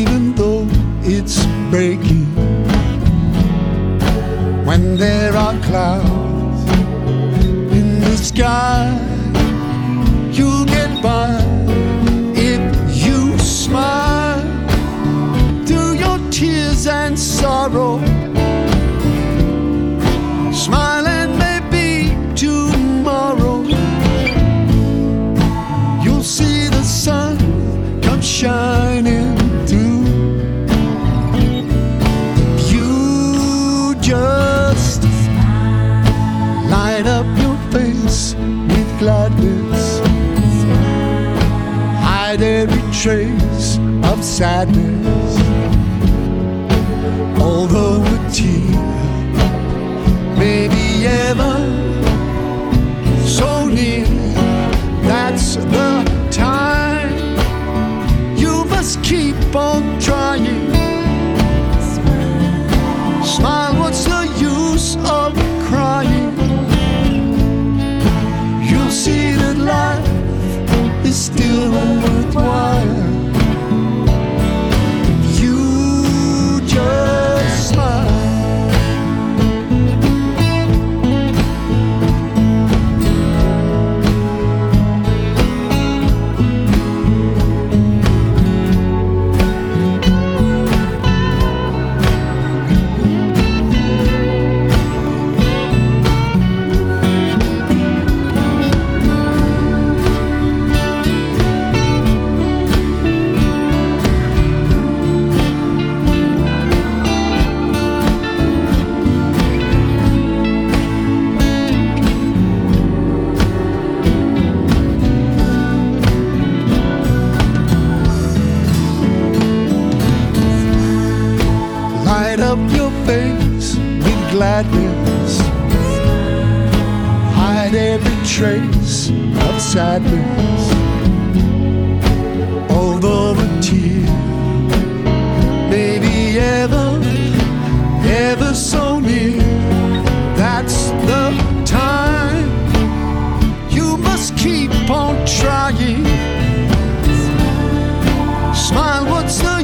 even though it's breaking. When there are clouds in the sky, you'll get by if you smile through your tears and sorrow. Smile and maybe tomorrow you'll see the sun come shining through. You just light up your face with gladness, hide every trace of sadness. Although a tear may be ever so near, that's the time you must keep on trying. Smile, what's the use of crying? You'll see that life is still worthwhile. You just smile. Light up your face with gladness, hide every trace of sadness. Although a tear may be ever so near, that's the time you must keep on trying. Smile, what's the